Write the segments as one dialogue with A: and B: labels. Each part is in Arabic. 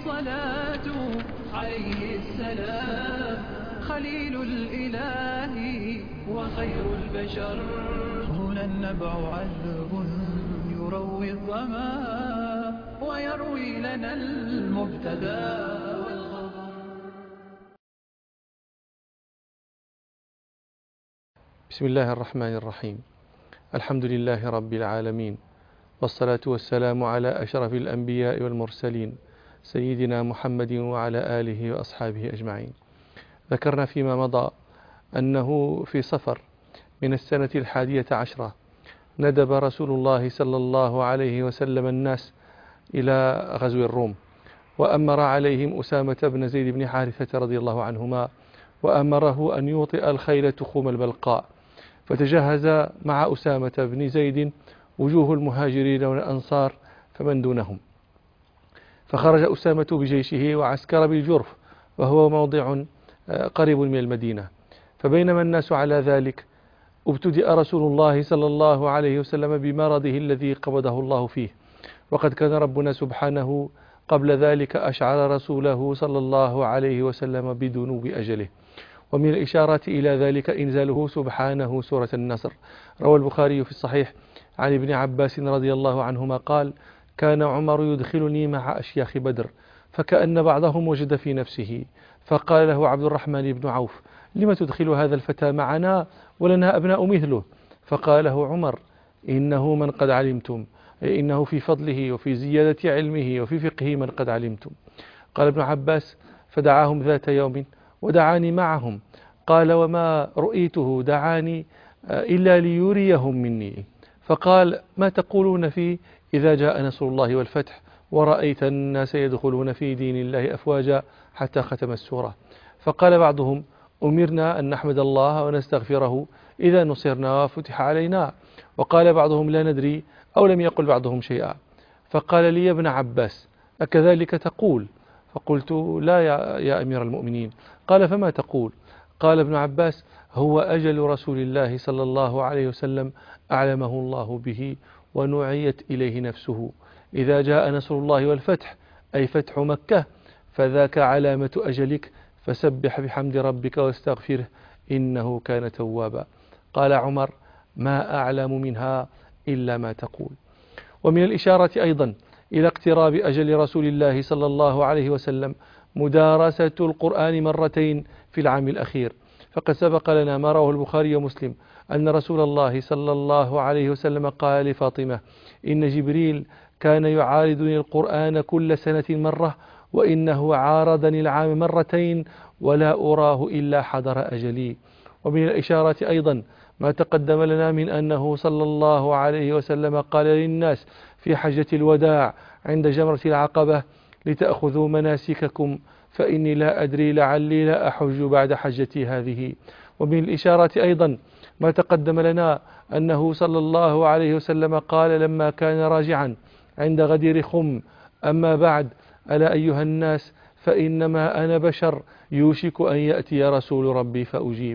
A: الصلاة عليه السلام، خليل الإله وخير البشر. هنا النبع عذب يروي الظما ويروي لنا المبتدى والخبر.
B: بسم الله الرحمن الرحيم. الحمد لله رب العالمين، والصلاة والسلام على أشرف الأنبياء والمرسلين سيدنا محمد وعلى آله وأصحابه أجمعين. ذكرنا فيما مضى أنه في صفر من السنة 11 ندب رسول الله صلى الله عليه وسلم الناس إلى غزو الروم، وأمر عليهم أسامة بن زيد بن حارثة رضي الله عنهما، وأمره أن يوطئ الخيل تخوم البلقاء. فتجهز مع أسامة بن زيد وجوه المهاجرين والأنصار فمن دونهم، فخرج أسامة بجيشه وعسكر بالجرف، وهو موضع قريب من المدينة. فبينما الناس على ذلك ابتدأ رسول الله صلى الله عليه وسلم بمرضه الذي قبضه الله فيه، وقد كان ربنا سبحانه قبل ذلك أشعر رسوله صلى الله عليه وسلم بدنو أجله. ومن الإشارات إلى ذلك إنزاله سبحانه سورة النصر. روى البخاري في الصحيح عن ابن عباس رضي الله عنهما قال: كان عمر يدخلني مع أشياخ بدر، فكأن بعضهم وجد في نفسه، فقال له عبد الرحمن بن عوف: لم تدخل هذا الفتى معنا ولنا أبناء مثله؟ فقال له عمر: إنه من قد علمتم، أي إنه في فضله وفي زيادة علمه وفي فقهه من قد علمتم. قال ابن عباس: فدعاهم ذات يوم ودعاني معهم. قال: وما رؤيته دعاني إلا ليريهم مني. فقال: ما تقولون فيه إذا جاء نصر الله والفتح ورأيت الناس يدخلون في دين الله أفواجا حتى ختم السورة؟ فقال بعضهم: أمرنا أن نحمد الله ونستغفره إذا نصرنا وفتح علينا. وقال بعضهم: لا ندري، أو لم يقل بعضهم شيئا. فقال لي ابن عباس: أكذلك تقول؟ فقلت: لا يا أمير المؤمنين. قال: فما تقول؟ قال ابن عباس: هو أجل رسول الله صلى الله عليه وسلم أعلمه الله به ونعيت إليه نفسه. إذا جاء نصر الله والفتح، أي فتح مكة، فذاك علامة أجلك، فسبح بحمد ربك واستغفره إنه كان توابا. قال عمر: ما أعلم منها إلا ما تقول. ومن الإشارة أيضا إلى اقتراب أجل رسول الله صلى الله عليه وسلم مدارسة القرآن مرتين في العام الأخير. فقد سبق لنا ما رواه البخاري ومسلم أن رسول الله صلى الله عليه وسلم قال لفاطمة: إن جبريل كان يعارضني القرآن كل سنة مرة، وإنه عارضني العام مرتين، ولا أراه إلا حضر أجلي. ومن الإشارات أيضا ما تقدم لنا من أنه صلى الله عليه وسلم قال للناس في حجة الوداع عند جمرة العقبة: لتأخذوا مناسككم فإني لا أدري لعلي لا أحج بعد حجتي هذه. ومن الإشارات أيضا ما تقدم لنا أنه صلى الله عليه وسلم قال لما كان راجعا عند غدير خم: أما بعد، ألا أيها الناس، فإنما أنا بشر يوشك أن يأتي رسول ربي فأجيب.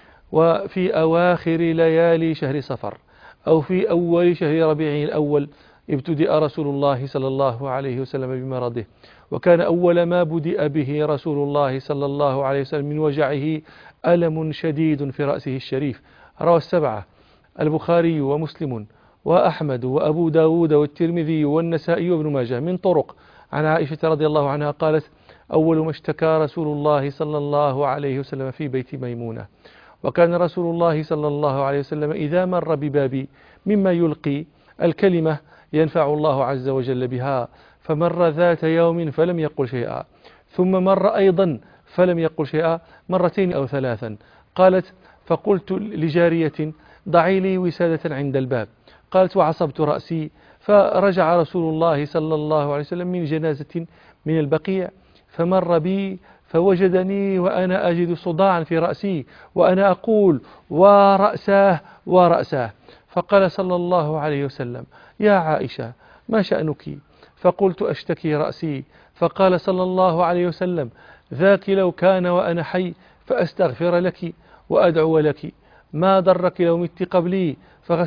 B: وفي أواخر ليالي شهر صفر أو في أول شهر ربيع الأول ابتدأ رسول الله صلى الله عليه وسلم بمرضه، وكان أول ما بدأ به رسول الله صلى الله عليه وسلم من وجعه ألم شديد في رأسه الشريف. روى السبعة: البخاري ومسلم وأحمد وأبو داود والترمذي والنسائي وابن ماجه من طرق عن عائشة رضي الله عنها قالت: أول ما اشتكى رسول الله صلى الله عليه وسلم في بيت ميمونة. وكان رسول الله صلى الله عليه وسلم إذا مر ببابي مما يلقي الكلمة ينفع الله عز وجل بها، فمر ذات يوم فلم يقل شيئا، ثم مر أيضا فلم يقل شيئا مرتين أو ثلاثا. قالت: فقلت لجارية: ضعي لي وسادة عند الباب. قالت: وعصبت رأسي، فرجع رسول الله صلى الله عليه وسلم من جنازة من البقيع، فمر بي فوجدني وأنا أجد صداعا في رأسي وأنا أقول: ورأساه ورأساه. فقال صلى الله عليه وسلم: يا عائشة، ما شأنك؟ فقلت: أشتكي رأسي. فقال صلى الله عليه وسلم: ذاك لو كان وأنا حي فأستغفر لك وأدعو لك، ما ضرك لو مت قبلي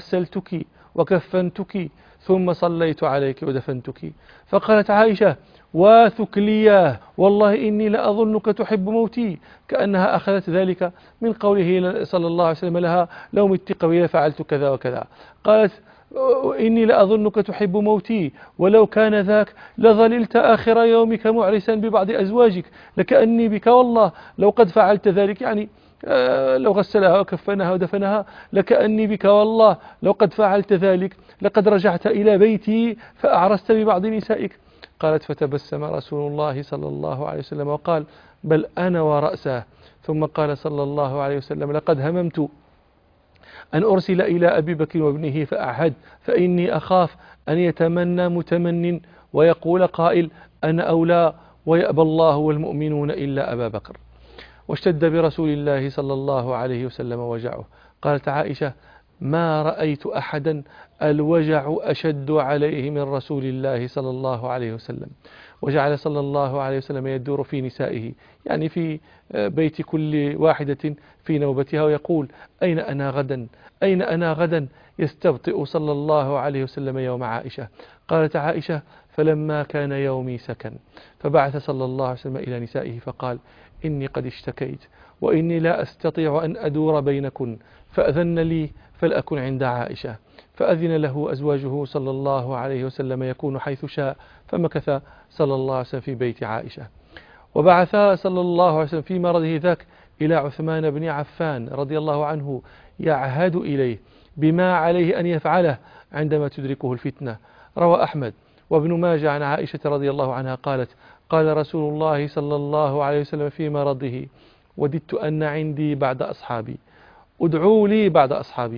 B: فغسلتك وكفنتك ثم صليت عليك ودفنتك. فقالت عائشة: وثكلياه والله إني لأظنك تحب موتي، كأنها أخذت ذلك من قوله صلى الله عليه وسلم لها لو مت قبيلة فعلت كذا وكذا. قالت إني لأظنك تحب موتي ولو كان ذاك لظللت آخر يومك معرسا ببعض أزواجك، لكأني بك والله لو قد فعلت ذلك، يعني لو غسلها وكفنها ودفنها، لكأني بك والله لو قد فعلت ذلك لقد رجعت إلى بيتي فأعرست ببعض نسائك. قالت فتبسم رسول الله صلى الله عليه وسلم وقال بل أنا ورأسه. ثم قال صلى الله عليه وسلم لقد هممت أن أرسل إلى أبي بكر وابنه فأعهد، فإني أخاف أن يتمنى متمن ويقول قائل أنا أولى ويأبى الله والمؤمنون إلا أبا بكر. واشتد برسول الله صلى الله عليه وسلم وجعه. قالت عائشة ما رأيت أحدا الوجع أشد عليه من رسول الله صلى الله عليه وسلم. وجعل صلى الله عليه وسلم يدور في نسائه، يعني في بيت كل واحدة في نوبتها، ويقول أين أنا غدا أين أنا غدا، يستبطئ صلى الله عليه وسلم يوم عائشة. قالت عائشة فلما كان يومي سكن فبعث صلى الله عليه وسلم إلى نسائه فقال إني قد اشتكيت وإني لا أستطيع أن أدور بينكن فأذن لي فلأكن عند عائشة. فأذن له أزواجه صلى الله عليه وسلم يكون حيث شاء، فمكث صلى الله عليه وسلم في بيت عائشة. وبعث صلى الله عليه وسلم في مرضه ذاك إلى عثمان بن عفان رضي الله عنه يعهد إليه بما عليه أن يفعله عندما تدركه الفتنة. روى أحمد وابن ماجه عن عائشة رضي الله عنها قالت قال رسول الله صلى الله عليه وسلم في مرضه وددت أن عندي بعد أصحابي، ادعوا لي بعد أصحابي.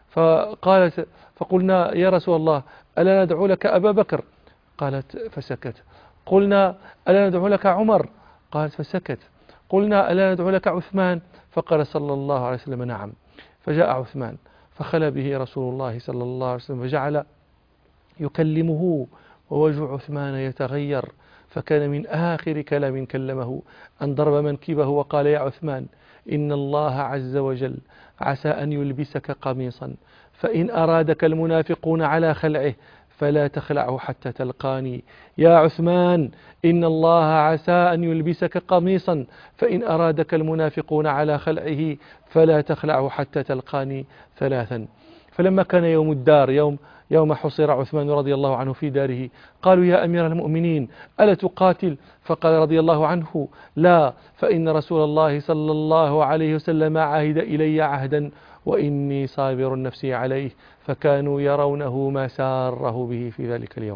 B: فقلنا يا رسول الله ألا ندعو لك أبا بكر؟ قالت فسكت. قلنا ألا ندعو لك عمر؟ قالت فسكت. قلنا ألا ندعو لك عثمان؟ فقال صلى الله عليه وسلم نعم. فجاء عثمان فخلى به رسول الله صلى الله عليه وسلم فجعل يكلمه ووجه عثمان يتغير، فكان من آخر كلام كلمه أن ضرب منكبه وقال يا عثمان إن الله عز وجل عسى أن يلبسك قميصا، فإن أرادك المنافقون على خلعه فلا تخلعه حتى تلقاني. يا عثمان إن الله عسى أن يلبسك قميصا، فإن أرادك المنافقون على خلعه فلا تخلعه حتى تلقاني ثلاثا. فلما كان يوم الدار يوم حصر عثمان رضي الله عنه في داره قالوا يا أمير المؤمنين ألا تقاتل؟ فقال رضي الله عنه لا، فإن رسول الله صلى الله عليه وسلم عهد إلي عهدا وإني صابر نفسي عليه، فكانوا يرونه ما ساره به في ذلك اليوم.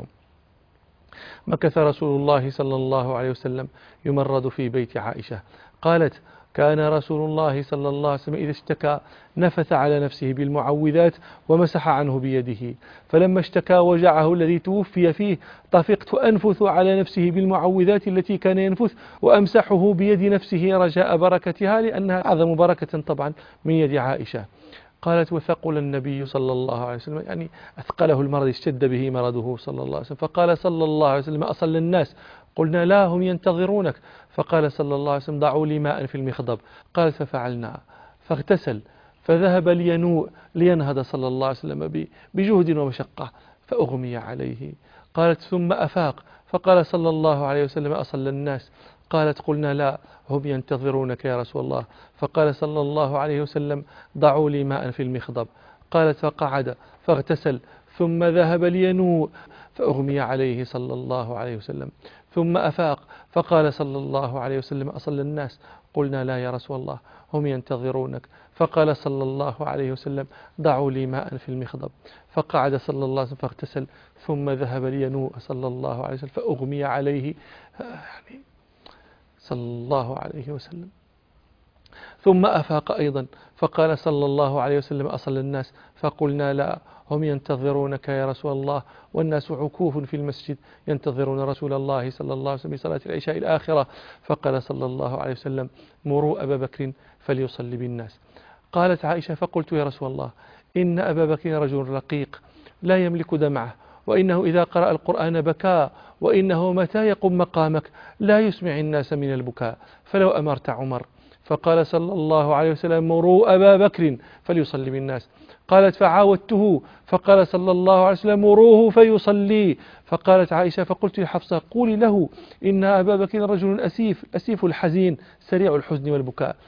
B: مكث رسول الله صلى الله عليه وسلم يمرض في بيت عائشة. قالت كان رسول الله صلى الله عليه وسلم إذا اشتكى نفث على نفسه بالمعوذات ومسح عنه بيده، فلما اشتكى وجعه الذي توفي فيه طفقت أنفث على نفسه بالمعوذات التي كان ينفث وأمسحه بيد نفسه رجاء بركتها، لأنها أعظم بركة طبعا من يد عائشة. قالت وثقل النبي صلى الله عليه وسلم، يعني أثقله المرض، اشتد به مرضه صلى الله عليه وسلم. فقال صلى الله عليه وسلم أصل الناس؟ قلنا لا هم ينتظرونك. فقال صلى الله عليه وسلم ضعوا لي ماء في المخضب. قالت ففعلنا، فاغتسل فذهب لينوء لينهض صلى الله عليه وسلم بجهد ومشقة فأغمي عليه. قالت ثم أفاق فقال صلى الله عليه وسلم أصل الناس؟ قالت قلنا لا هم ينتظرونك يا رسول الله. فقال صلى الله عليه وسلم ضعوا لي ماء في المخضب. قالت فقعد فاغتسل ثم ذهب لينوء فأغمي عليه صلى الله عليه وسلم. ثم أفاق فقال صلى الله عليه وسلم أصل الناس؟ قلنا لا يا رسول الله هم ينتظرونك. فقال صلى الله عليه وسلم ضعوا لي ماء في المخضب. فقعد صلى الله عليه وسلم فاغتسل ثم ذهب لينوء صلى الله عليه وسلم فأغمي عليه يعني صلى الله عليه وسلم. ثم أفاق أيضا فقال صلى الله عليه وسلم أصل الناس؟ فقلنا لا هم ينتظرونك يا رسول الله، والناس عكوف في المسجد ينتظرون رسول الله صلى الله عليه وسلم بصلاة العشاء الآخرة. فقال صلى الله عليه وسلم مروا أبا بكر فليصلي بالناس. قالت عائشة فقلت يا رسول الله إن أبا بكر رجل رقيق لا يملك دمعه، وإنه إذا قرأ القرآن بكى، وإنه متى يقوم مقامك لا يسمع الناس من البكاء، فلو أمرت عمر فقال صلى الله عليه وسلم مروا أبا بكر فليصلي بالناس. قالت فعاودته فقال صلى الله عليه وسلم مروه فيصلي. فقالت عائشة فقلت لحفصة قولي له إن أبا بكر رجل أسيف الحزين سريع الحزن والبكاء.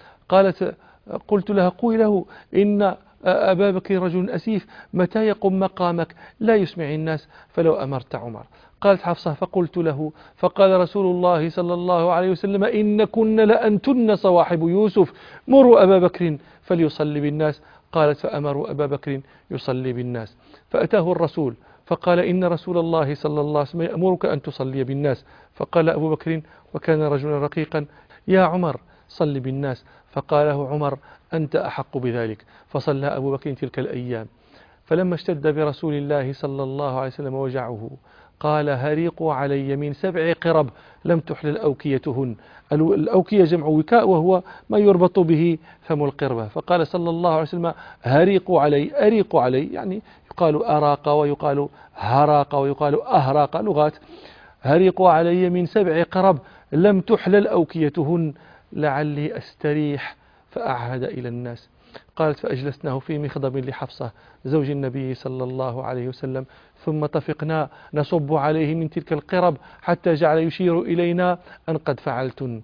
B: قلت لها قولي له إن أبا بكر رجل أسيف متى يقوم مقامك لا يسمع الناس فلو أمرت عمر. قالت حفصة فقلت له فقال رسول الله صلى الله عليه وسلم إن كن لأنتن صواحب يوسف مروا أبا بكر فليصلي بالناس. قالت فأمروا أبا بكر يصلي بالناس. فأتاه الرسول فقال إن رسول الله صلى الله عليه وسلم يأمرك أن تصلي بالناس. فقال أبو بكر وكان رجلا رقيقا يا عمر صل بالناس. فقال له عمر أنت أحق بذلك. فصلى أبو بكر تلك الأيام. فلما اشتد برسول الله صلى الله عليه وسلم وجعه قال هريقوا علي من 7 قرب لم تحلل أوكيتهن. الأوكية جمع وكاء وهو ما يربط به فم القربة. فقال صلى الله عليه وسلم هريقوا علي أريقوا علي يعني يقال أراق ويقال هراق ويقال أهراق لغات. هريقوا علي من 7 قرب لم تحلل أوكيتهن لعلي أستريح فأعهد إلى الناس. قالت فأجلسناه في مخضب لحفصة زوج النبي صلى الله عليه وسلم ثم طفقنا نصب عليه من تلك القرب حتى جعل يشير إلينا أن قد فعلتن.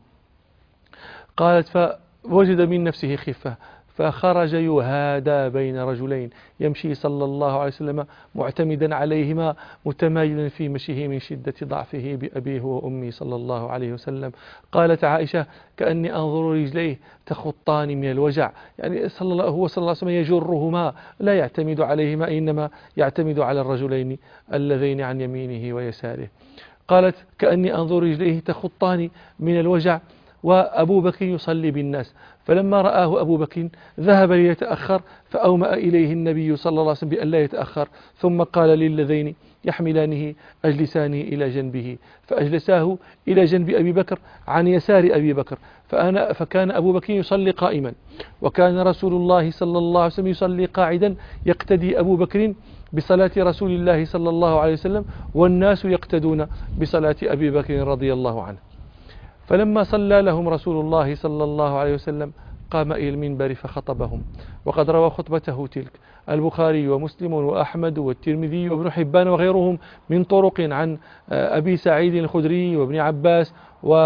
B: قالت فوجد من نفسه خفة فخرج يهادى بين رجلين يمشي صلى الله عليه وسلم معتمدا عليهما متمايلا في مشيه من شدة ضعفه بأبيه وأمي صلى الله عليه وسلم. قالت عائشة كأني أنظر رجليه تخطان من الوجع يعني هو صلى الله عليه وسلم يجرهما لا يعتمد عليهما إنما يعتمد على الرجلين اللذين عن يمينه ويساره. قالت كأني أنظر رجليه تخطان من الوجع وأبو بكر يصلي بالناس. فلما رآه أبو بكر ذهب ليتأخر فأومأ إليه النبي صلى الله عليه وسلم بأن لا يتأخر ثم قال للذين يحملانه أجلسانه إلى جنبه فأجلساه إلى جنب أبي بكر عن يسار أبي بكر. فكان أبو بكر يصلي قائما وكان رسول الله صلى الله عليه وسلم يصلي قاعدا يقتدي أبو بكر بصلاة رسول الله صلى الله عليه وسلم والناس يقتدون بصلاة أبي بكر رضي الله عنه. فلما صلى لهم رسول الله صلى الله عليه وسلم قام إلى المنبر فخطبهم. وقد روى خطبته تلك البخاري ومسلم وأحمد والترمذي وابن حبان وغيرهم من طرق عن أبي سعيد الخدري وابن عباس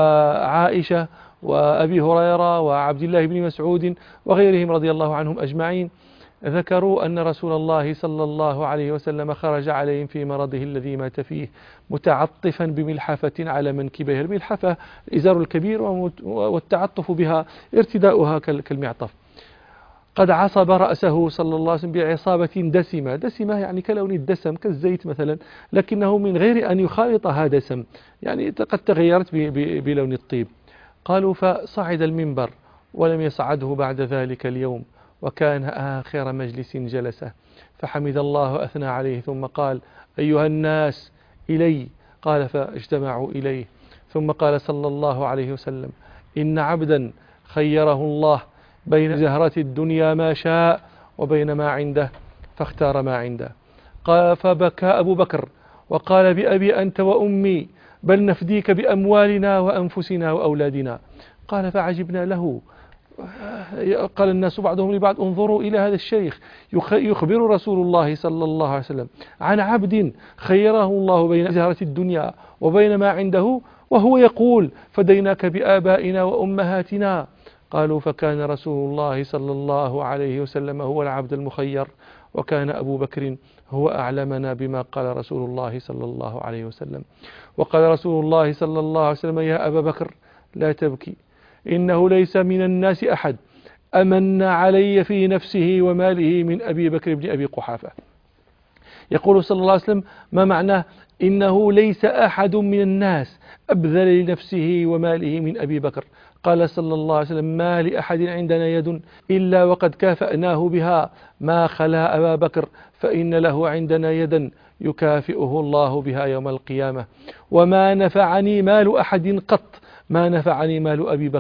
B: وعائشة وأبي هريرة وعبد الله بن مسعود وغيرهم رضي الله عنهم أجمعين ذكروا أن رسول الله صلى الله عليه وسلم خرج عليهم في مرضه الذي مات فيه متعطفا بملحفة على منكبه. الملحفة الإزار الكبير والتعطف بها ارتداؤها كالمعطف. قد عصب رأسه صلى الله عليه وسلم بعصابة دسمة يعني كلون الدسم كالزيت مثلا لكنه من غير أن يخالطها دسم يعني قد تغيرت بلون الطيب. قالوا فصعد المنبر ولم يصعده بعد ذلك اليوم وكان آخر مجلس جلسه فحمد الله وأثنى عليه ثم قال أيها الناس إلي. قال فاجتمعوا إليه ثم قال صلى الله عليه وسلم إن عبدا خيره الله بين زهرة الدنيا ما شاء وبين ما عنده فاختار ما عنده. قال فبكى أبو بكر وقال بأبي أنت وأمي بل نفديك بأموالنا وأنفسنا وأولادنا. قال فعجبنا له. قال الناس بعضهم لبعض انظروا إلى هذا الشيخ يخبر رسول الله صلى الله عليه وسلم عن عبد خيره الله بين زهرة الدنيا وبين ما عنده وهو يقول فديناك بآبائنا وأمهاتنا. قالوا فكان رسول الله صلى الله عليه وسلم هو العبد المخير وكان أبو بكر هو أعلمنا بما قال رسول الله صلى الله عليه وسلم. وقال رسول الله صلى الله عليه وسلم يا أبا بكر لا تبكي إنه ليس من الناس أحد أمن علي في نفسه وماله من أبي بكر بن أبي قحافة. يقول صلى الله عليه وسلم ما معناه إنه ليس أحد من الناس أبذل لنفسه وماله من أبي بكر. قال صلى الله عليه وسلم ما لأحد عندنا يد إلا وقد كافأناه بها ما خلا أبا بكر فإن له عندنا يدا يكافئه الله بها يوم القيامة. وما نفعني مال أحد قط ما نفعني مال أبي بكر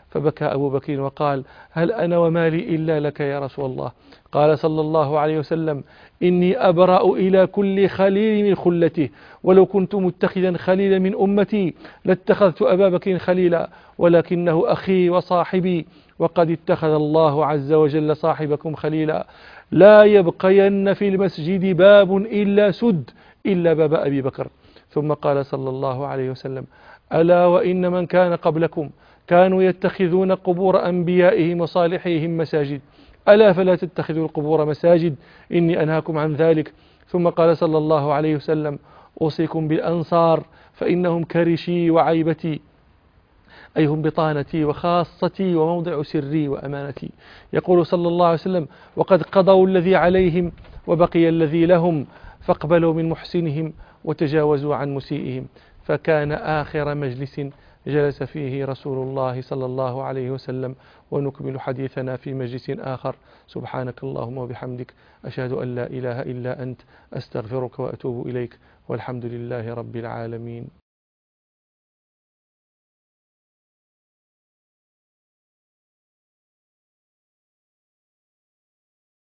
B: فبكى أبو بكر وقال: هل أنا ومالي إلا لك يا رسول الله؟ قال صلى الله عليه وسلم: إني أبرأ إلى كل خليل من خلته، ولو كنت متخذا خليلا من أمتي لاتخذت أبا بكر خليلا، ولكنه أخي وصاحبي، وقد اتخذ الله عز وجل صاحبكم خليلا. لا يبقين في المسجد باب إلا سد إلا باب أبي بكر. ثم قال صلى الله عليه وسلم: ألا وإن من كان قبلكم كانوا يتخذون قبور أنبيائهم وصالحيهم مساجد، ألا فلا تتخذوا القبور مساجد، إني أنهاكم عن ذلك. ثم قال صلى الله عليه وسلم: أوصيكم بالأنصار فإنهم كرشي وعيبتي، أي هم بطانتي وخاصتي وموضع سري وأمانتي. يقول صلى الله عليه وسلم: وقد قضوا الذي عليهم وبقي الذي لهم، فاقبلوا من محسنهم وتجاوزوا عن مسيئهم. فكان آخر مجلس جلس فيه رسول الله صلى الله عليه وسلم. ونكمل حديثنا في مجلس آخر. سبحانك اللهم وبحمدك، أشهد أن لا إله إلا أنت، أستغفرك وأتوب إليك، والحمد لله رب العالمين.